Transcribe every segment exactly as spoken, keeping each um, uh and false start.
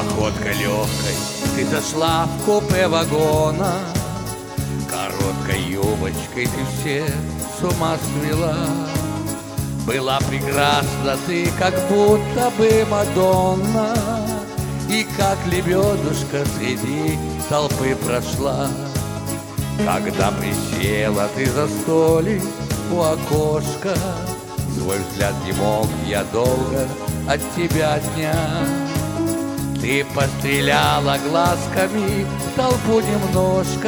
Походкой легкой ты зашла в купе вагона, короткой юбочкой ты все с ума свела. Была прекрасна ты, как будто бы Мадонна, и как лебедушка среди толпы прошла. Когда присела ты за столик у окошка, свой взгляд не мог я долго от тебя отнять. Ты постреляла глазками в толпу немножко,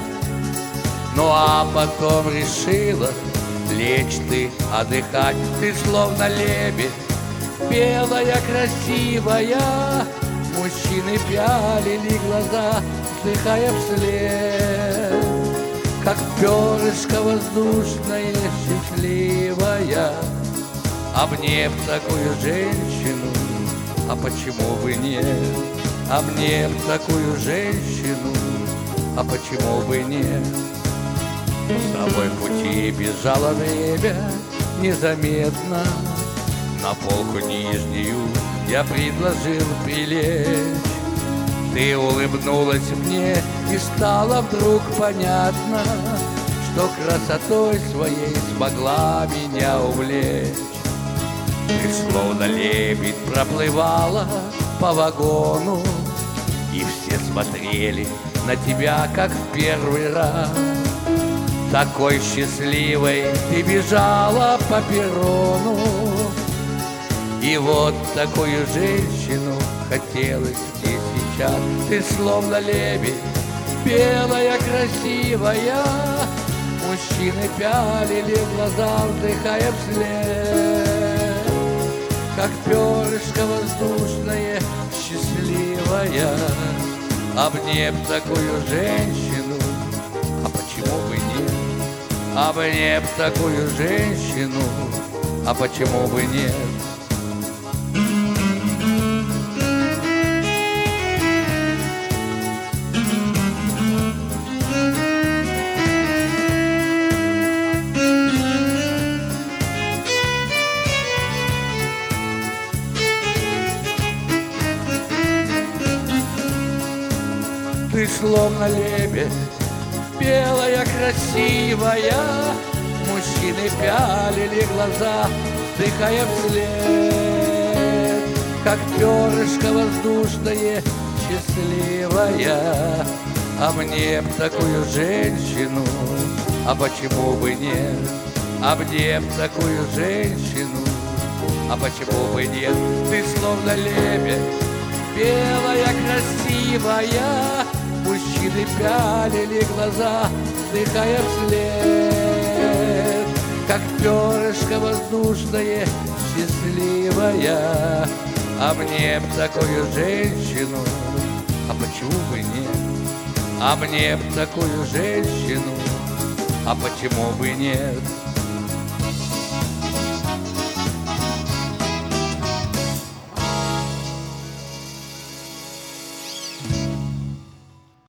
ну а потом решила лечь ты отдыхать. Ты словно лебедь, белая, красивая. Мужчины пялили глаза, вздыхая вслед, как перышко воздушное, счастливая. Обняв такую женщину, а почему бы нет? Обняв такую женщину, а почему бы нет? С тобой пути бежало время незаметно. На полку нижнюю я предложил прилечь. Ты улыбнулась мне, и стало вдруг понятно, что красотой своей смогла меня увлечь. Ты словно лебедь проплывала по вагону, и все смотрели на тебя, как в первый раз. Такой счастливой ты бежала по перрону, и вот такую женщину хотелось мне сейчас. Ты словно лебедь, белая, красивая. Мужчины пялили глаза, вдыхая вслед, как перышко воздушное, счастливая. Обняв такую женщину, а почему бы нет? Обняв такую женщину, а почему бы нет? Ты словно лебедь, белая, красивая. Мужчины пялили глаза, вдыхая вслед, как перышко воздушное, счастливая. Обняв такую женщину, а почему бы нет? Обняв такую женщину, а почему бы нет? Ты словно лебедь, белая, красивая. Мужчины пялили глаза, вдыхая вслед, как перышко воздушное, счастливая. Обняв такую женщину, а почему бы нет? Обняв такую женщину, а почему бы нет?